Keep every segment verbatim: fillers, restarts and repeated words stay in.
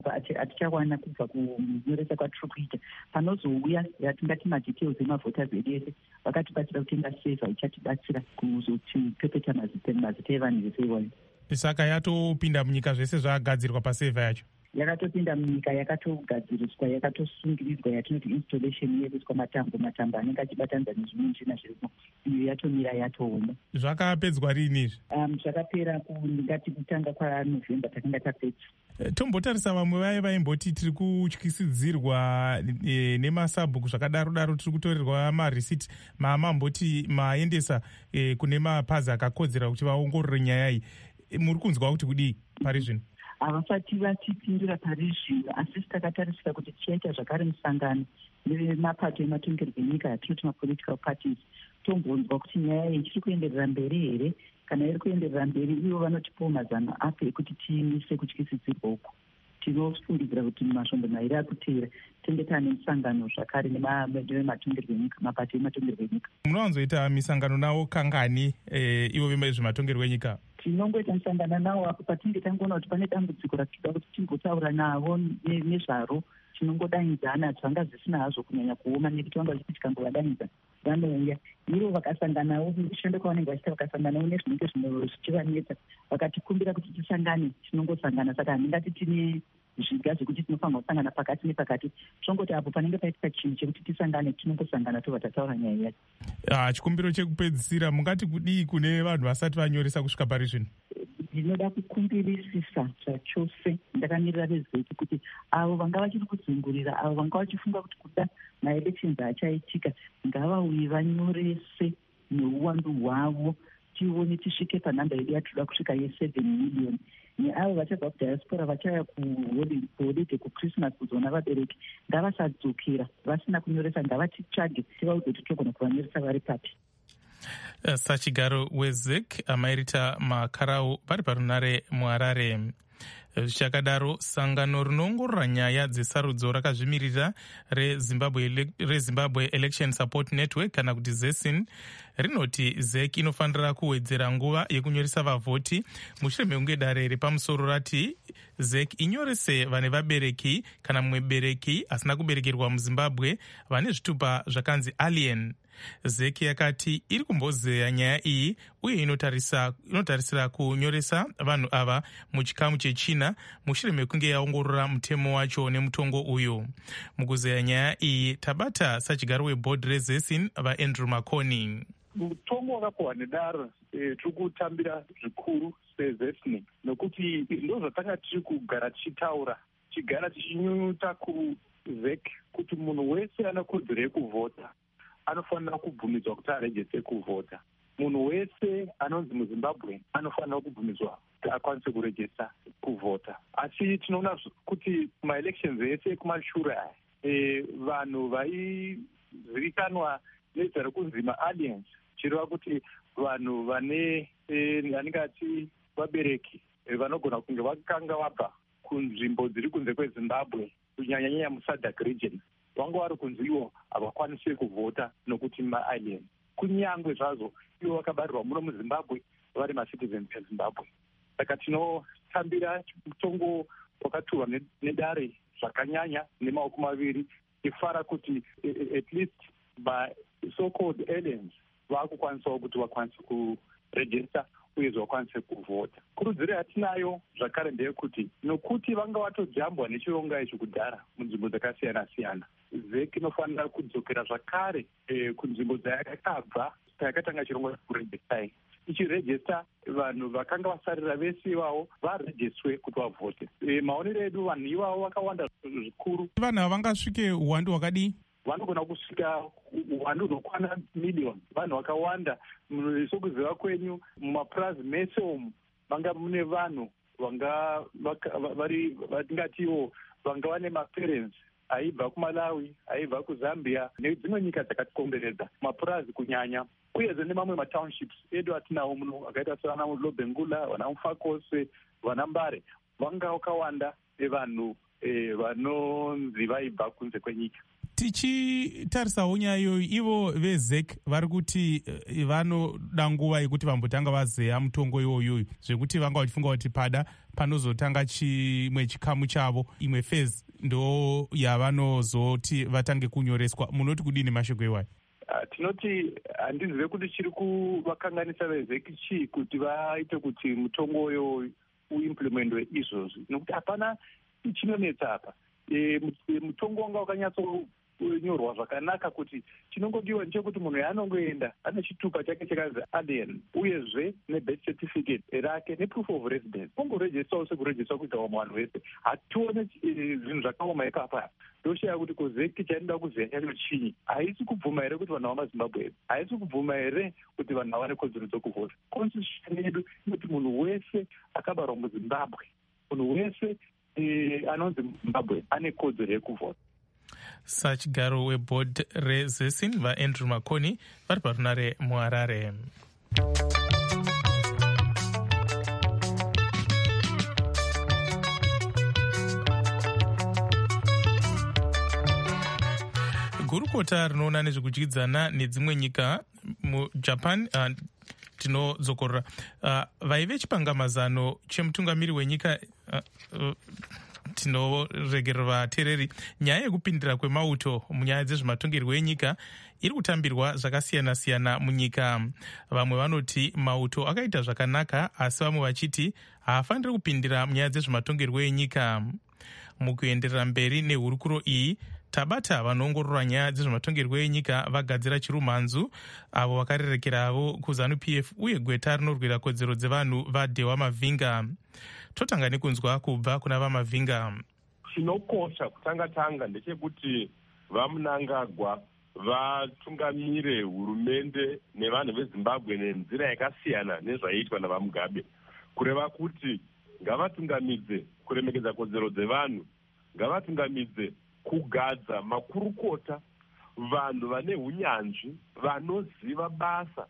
atichawana kubva kunyoresa kwatiri kuita. Panozouya yatingati madetails emavhoters edu ese vakatibatsira kutenga seva ichatibatsira kuzotipepeta mazita evanhu vese iwayo. Saka yatopinda munyika zvese zvagadzirwa paseva yacho? Yakatopinda munyika, yakatogadziriswa, yakatosungiridzwa, yatinoti installation yekuiswa matambo matambo anenge achibatanidza nezvimwe michina zvirimo, iyo yatomira yatooma. Zvakapedzwa rini izvi? Um, zvakapera kungati kutanga kwaNovemba takanga tapedza. Tombotarisa vamwe vaye vaimboti tiri kutyisidzirwa e, nemasabhuku zvakadaro daro, tiri kutorerwa marisiti mamamboti maendesa e, kune mapazi akakodzera kuti vaongorore nyaya iyi. E, muri kunzwa kuti kudii pari zvino? Havasati vatipindura pari zvino, asi takatarisira kuti tichaita zvakare musangano nemapato ematongerwo enyika atinoti mapolitical parties, tombonzwa kuti nyaya iyi ichiri kuenderera mberi here. Kana iri kuenderera mberi, ivo vanotipawo mazano apo ekuti tiimise kutyisidzirwa uku. Tinofungidzira kuti masvondo mairi akuteera tinge taane misangano zvakare nematongerwo enyika, mapato ematongerwo enyika. Munowanzoita misangano nawo kangani e, ivo vezvematongerwo enyika? Tinongoita misangano nawo apo patinenge tangoona kuti pane dambudziko ratinoda kuti timbotaura navo nezvaro. Tinongodanidzana zvanga zvisina hazvo kunyanya kuoma, nekuti vanga vachiti tikangovadaidza vanouya. Ivo vakasanganawo mushando kwavanenge vachiita, vakasanganawo nezvinenge zvichivanetsa, vakatikumbira kuti tisangane, tinongosangana. Saka handingati tine zviga zvekuti tinofanira kusangana pakati nepakati, tongoti apo panenge paitika chinhu chekuti tisangane, tinongosangana tobva tataura nyaya yacho. Ah, chikumbiro chekupedzisira mungati kudii kune vanhu vasati vanyoresa kusvika pari zvino? Ndinoda kukumbirisisa zvachose ndakamirira vezeki kuti avo vanga vachiri kudzingurira, avo vanga vachifunga kuti kuda maelections achaitika, ngavauye vanyorese neuwandu hwavo, tione tisvike panhamba yedu yatinoda kusvika yeseven million. Neavo vachabva kudiaspora vachauya kuholidhe kuchristmas kuzoona vabereki, ngavasadzokera vasina kunyoresa, ngavatitsvage tivaudze kuti togona kuvanyoresa vari papi. Sachigaro wezek amairita makarau vari parunare muharare. Zvichakadaro, sangano rinoongorora nyaya dzesarudzo rakazvimirira rezimbabwe rezimbabwe election support network kana kuti zesin rinoti zek inofanira kuwedzera nguva yekunyoresa vavhoti mushure mekunge dare repamusoro rati zek inyorese vane vabereki kana mumwe bereki asina kuberekerwa muzimbabwe vane zvitupa zvakanzi alien. Zeki yakati iri kumbozeya nyaya iyi uye inotarisa inotarisira kunyoresa vanhu ava muchikamu chechina mushure mekunge yaongorora mutemo wacho nemutongo uyu. Mukuzeya nyaya iyi tabata sachigaro webhodhi rezesin vaandrew Makoni. Mutongo wakapuwa nedare tiri kutambira zvikuru sezesini nokuti ndo zvatanga tiri kugara tichitaura, tichigara tichinyunyuta kuzek kuti munhu wese ane kodzero yekuvhota anofanira kubvumidzwa kuti arejese kuvhota. Munhu wese anonzi muzimbabwe anofanira kubvumidzwa kuti akwanise kurejesa kuvhota. Asi tinoona kuti maelections ese ekumashure aya e, vanhu vaizivikanwa nezita rekunzi maaliens, chireva kuti vanhu vane vanenge ati vabereki e, vanogona kunge vakanga vabva kunzvimbo dziri kunze kwezimbabwe kunyanyanyanya musadc region, vanga vari kunzi ivo havakwanisi kuvhota nokuti maaliens. Kunyangwe zvazvo ivo vakabarirwa muno muzimbabwe vari macitizens ezimbabwe. Saka tinotambira mutongo wakaturwa nedare zvakanyanya nemaoko maviri, tifara kuti at least by so-called aliens vakukwanisawo kuti vakwanise kurejesta uyezve vakwanise kuvhota. Kurudziro yatinayo zvakare ndeyekuti nokuti vanga vatojambwa nechironga ichi kudhara munzvimbo dzakasiyana siyana, zek inofanira kudzokera zvakare e, kunzvimbo dzayakabva tayakatanga chirongo chekurejestai, ichirejesta vanhu vakanga vasarira vese ivavo varejestwe kuti vavhote. E, maonero edu vanhu ivavo vakawanda zvikuru. Vanhu ava vangasvike uwandu hwakadii? Vanogona kusvika uwandu hunokwana miliyoni. Vanhu vakawanda. Sokuziva kwenyu mumapurazi mese umu vanga mune vanhu vanga vari vatingatiwo vanga vane maparents aibva kuMalawi, aibva kuZambia nedzimwe nyika dzakatikomberedza, mapurazi kunyanya, uyezve nemamwe matownships edu atinawo muno akaita sevana muLobengula, vana muFakose, vana Mbare, vanga vakawanda nevanhu e, vanonzi vaibva kunze kwenyika. Tichitarisawo nyaya iyoyo, ivo vezek vari kuti vanoda nguva yekuti vambotanga vazeya mutongo iwoyoyo, zvekuti vanga vachifunga kuti pada panozotanga chimwe chikamu chavo, imwe phase ndo yavanozoti vatange kunyoreswa. Munoti kudini mashoko iwayo? Uh, tinoti handizive kuti chiri kuvakanganisa vezeki chii kuti vaite kuti mutongo uyo uimplementwe izvozvi, nokuti hapana chinonetsa apa. E, mutongo wanga wakanyatsonyorwa zvakanaka kuti chinongodiwa ndechekuti munhu yaanongoenda ane chitupa chake chakanzi alien, uyezve nebirth certificate rake neproof of residence, ongorejistawo sekurejista kuita vamwe vanhu vese. hatione zvinhu zvakaoma ikapa. ndoshaya kuti kozeki chainoda kuziva chacho chii. haisi kubvuma here kuti vanhu vamazimbabwe, haisi kubvuma here kuti vanhu havane kodzero dzokuvhota. constitution yedu inoti munhu wese akabarwa muzimbabwe, munhu wese e, anonzi muzimbabwe ane kodzero yekuvhota. sachigaro webhodhi rezesini vaandrew makoni vari parunare muharare. gurukota rinoona nezvekudyidzana nedzimwe nyika mujapan uh, tinodzokorora uh, vaive chipangamazano chemutungamiri wenyika uh, uh, tinoregerera vateereri. nyaya yekupindira kwemauto munyaya dzezvematongerwo enyika iri kutambirwa zvakasiyana-siyana munyika. vamwe vanoti mauto akaita zvakanaka, asi vamwe vachiti haafaniri kupindira munyaya dzezvematongerwo enyika. mukuenderera mberi nehurukuro iyi, tabata vanoongorora nyaya dzezvematongerwo enyika vagadzira chirumhanzu avo vakarerekeravo kuZANU P F uye gweta rinorwira kodzero dzevanhu vaDhewa Mavhinga. totanga nekunzwa kubva kuna vaMavhinga. chinokosha kutanga-tanga ndechekuti vaMnangagwa vatungamire hurumende nevanhu veZimbabwe nenzira yakasiyana nezvaiitwa navaMugabe, kureva kuti ngavatungamidze kuremekedza kodzero dzevanhu, ngavatungamidze kugadza makurukota, vanhu vane unyanzvi, vanoziva basa,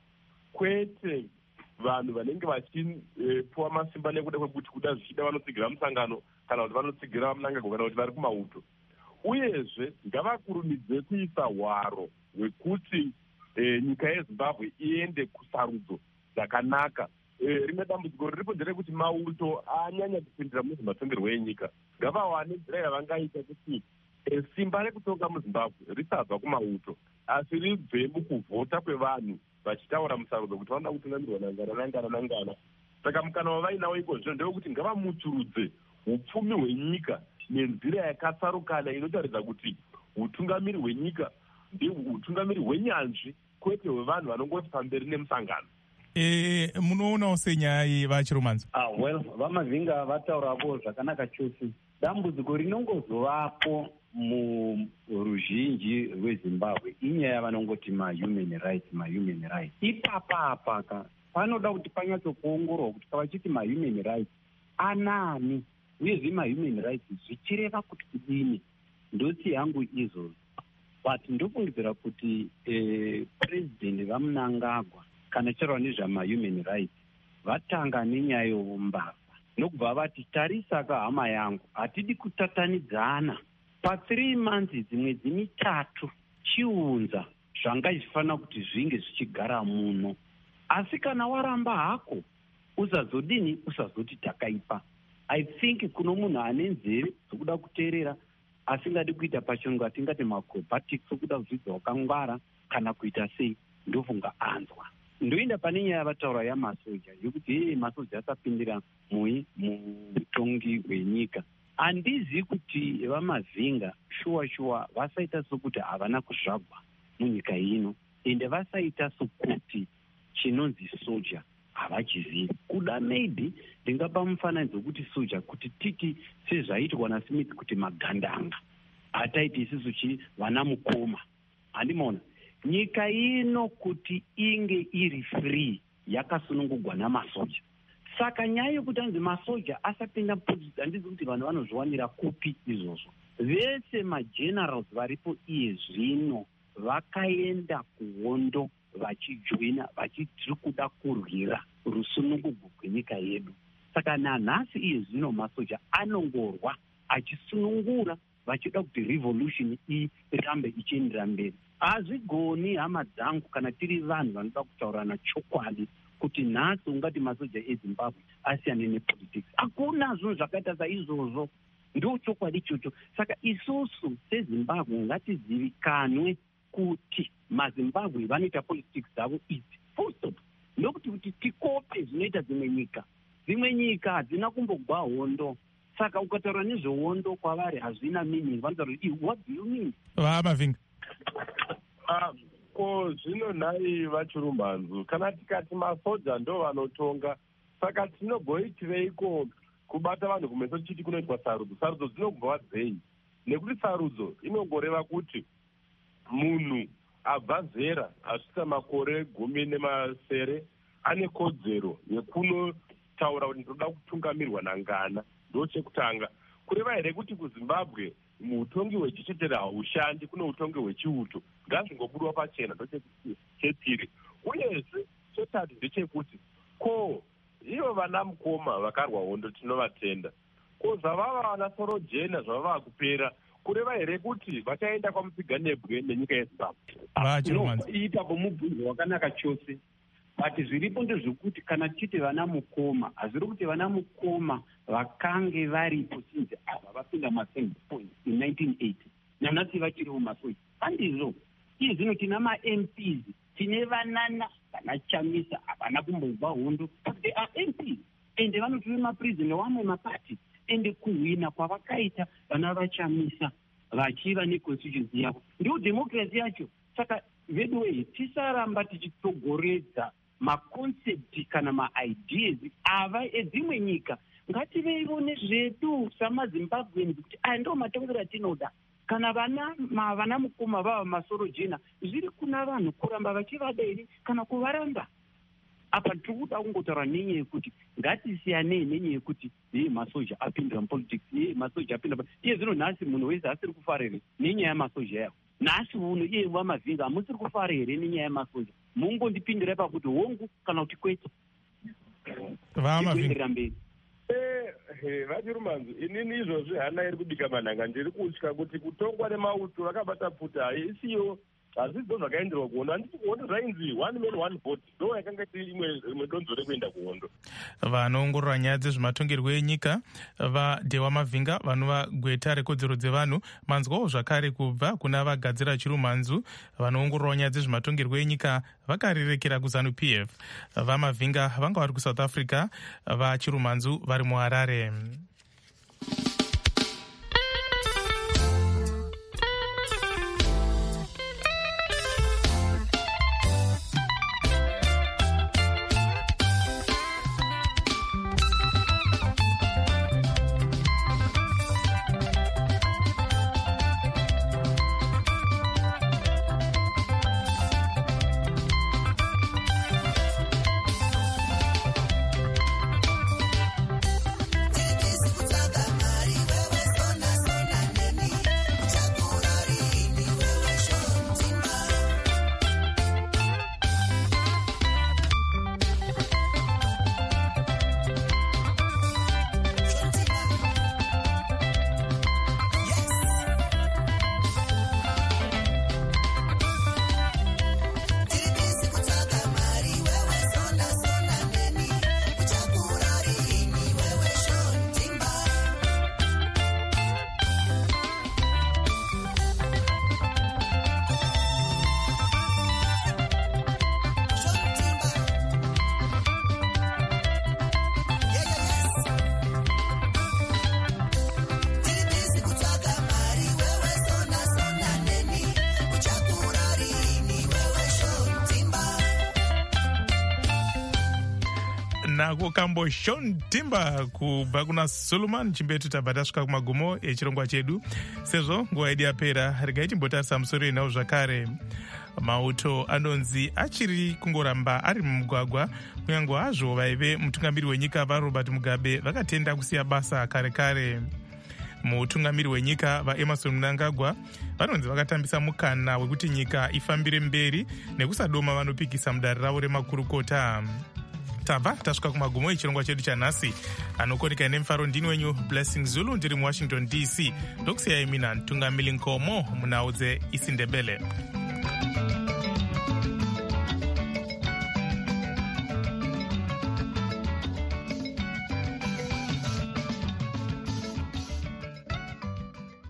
kwete vanhu vanenge vachipuwa e, masimba nekuda kwekuti kuda zvichida vanotsigira musangano kana kuti vanotsigira vaMnangagwa kana kuti vari kumauto. uyezve ngavakurumidze kuisa hwaro hwekuti e, nyika yeZimbabwe iende kusarudzo dzakanaka. E, rimwe dambudziko riripo nderekuti mauto anyanya kupindira muzvematongerwo enyika. ngavawane nzira yavangaita kuti e, simba rekutonga muZimbabwe risabva kumauto asi ribve mukuvhota kwevanhu vachitaura musarudzo kuti vanoda kutungamirwa nangana nangana nangana. saka mukana wavainawo ikozvo ndewekuti ngavamuturudze upfumi hwenyika nenzira yakasarukana inotaridza kuti utungamiri hwenyika ndeutungamiri hwenyanzvi kwete hwevanhu vanongoti pamberi nemusangano. E, munoonawo senyaya iyi vachiromanza? Ah, well, vaMavhinga vataurawo zvakanaka chose. dambudziko rinongozovapo muruzhinji rweZimbabwe inyaya yavanongoti mahuman rights mahuman rights. ipapa apaka panoda kuti panyatsokuongorwa kuti pavachiti mahuman rights anani uyezve mahuman rights zvichireva kuti kudini. ndoti yangu izvozvo, but ndofungidzira kuti eh, president vaMnangagwa kana chirwa nezvamahuman rights vatanga nenyaya youmbavha nokubva vati tarisaka hama yangu hatidi kutatanidzana pathree months dzimwedzi mitatu chiunza zvanga zvifanira kuti zvinge zvichigara muno. asi kana waramba hako usazodini usazoti takaipa. I think kuno munhu ane nzeve dzokuda kuteerera asingadi kuita pachirungu atingati macrobatics okuda kuzvidza wakangwara kana kuita sei ndofunga anzwa. ndoenda pane nyaya yavataura yamasoja yokuti hei masoja asapindira mui mutongi hwenyika. handizivi kuti vaMavhinga shuwa shuwa vasaita sokuti havana kuzvagwa munyika ino ende vasaita sokuti chinonzi soja havachizivi. kuda maybe ndingapa mufananidzo wekuti soja kuti titi sezvaiitwa naSmith kuti magandanga hataiti isusu chi vana mukoma. handimaona nyika ino kuti inge iri free yakasunungugwa namasoja. saka nyaya yekuti anzi masoja asapinda mupolitiki handizi kuti vanhu vanozviwanira kupi izvozvo. vese magenerals varipo iye zvino vakaenda kuhondo vachijoina vachitiri kuda kurwira rusunungugu rwenyika yedu. saka nanhasi iye zvino masoja anongorwa achisunungura vachida kuti revolution irambe ichiendera mberi. hazvigoni hama dzangu kana tiri vanhu vanoda kutaurana chokwadi kuti nhasi ungati masoja ezimbabwe asiyane nepolitics. Hakuna zvinhu zvakaita saizvozvo, ndo chokwadi ichocho. Saka isusu sezimbabwe ngatizivikanwe kuti mazimbabwe vanoita politics dzavo idzi full stop, nokuti kuti tikope zvinoita dzimwe nyika. Dzimwe nyika hadzina kumbogwa hondo, saka ukataura nezvehondo kwavari hazvina meaning. Vanotaura kuti what do you mean? vaMavhinga Ah, ko zvino nhai vachirumhanzu, kana tikati masoja ndo vanotonga, saka tinogoitireiko kubata vanhu kumeso tichiti kunoitwa sarudzo? Sarudzo dzinogova dzei? Nekuti sarudzo inongoreva kuti munhu abva zera asvika makore gumi nemasere ane kodzero yekunotaura kuti ndoda kutungamirwa nangana. Ndo chekutanga. Kureva here kuti kuZimbabwe mutongi hwechichetera haushandi, kuno utongi hwechiuto, ngazvingoburwa pachena. Ndo chechipiri. Uyezve chetatu ndechekuti ko ivo vana mukoma vakarwa hondo tinovatenda, ko zvavava vana Sorojena zvavava kupera, kureva here kuti vachaenda kwaMutsiganebwe nenyika yeZimbabwe? Ipapo mubvunzo wakanaka chose, but zviripo ndezvekuti kana tichiti vana mukoma, hazviri kuti vana mukoma vakange varipo since ava vapinda masengi point in nineteen eighty nanhasi vachiriwo masoja. Handizvo iye zvino tina ma-M Ps, tine vanana vana Chamisa havana kumbogwa hondo, but they are M Ps ende vanotive maprizident wamwe mapati, ende kuhwina kwavakaita vana vaChamisa vachiva neconstituency yavo ndio democracy yacho. Saka veduwei tisaramba tichitogoredza maconcept kana maideas ava edzimwe nyika. Ngativeivo nezvedu samazimbabweni kuti aya ndo matongero atinoda. Kana vana vana mukoma vava masorojena, zviri kuna vanhu kuramba vachivadei kana kuvaramba. Apa tikuda kungotaura nenyaya yekuti ngatisiyanei nenyaya yekuti ye masoja apindira mupolitics, ye masoja apindira iye zvino nhasi munhu wese asiri kufara here nenyaya yamasoja yavo. Nhasi uno iye vaMavhinga hamusiri kufara here nenyaya yamasoja. Mungondipindira pakuti hongu kana kuti kwete. vaMavhinga mberi. Eh, vachirumanzu, inini izvozvi hana iri kubika manhanga, ndiri kutya kuti kutongwa nemauto vakabata pfuta isiyo hazvidzo zvakaenderwa kuhondo. Handiti kuhondo zvainzi one man one vote, ndo yakanga tiri imwe donzo rekuenda kuhondo. vanoongorora nyaya dzezvematongerwo enyika vaDewa Mavhinga vanova gweta rekodzero dzevanhu, manzwawo zvakare kubva kuna vagadzira chirumhanzu vanoongorora nyaya dzezvematongerwo enyika vakarirekera kuZanu P F. vaMavhinga vanga vari kuSouth Africa, vachirumhanzu vari muHarare. nako kambo Sean Timber kubva kuna Solomon Chimbetu. Tabva tasvika kumagumo echirongwa chedu, sezvo nguva yedu yapera. Regai timbotarisa musoro enhau zvakare. Mauto anonzi achiri kungoramba ari mumugwagwa, kunyange hazvo vaive mutungamiri wenyika vaRobert Mugabe vakatenda kusiya basa kare kare. Mutungamiri wenyika vaEmerson Mnangagwa vanonzi vakatambisa mukana wekuti nyika ifambire mberi nekusadoma vanopikisa mudare ravo remakurukota. Tabva tasvika kumagumo echirongwa chedu chanhasi. Anokoneka nemufaro ndini wenyu Blessing Zulu, ndiri muWashington D C. Ndokusiyai mina Ntungamili Nkomo munhau dzeIsindebele.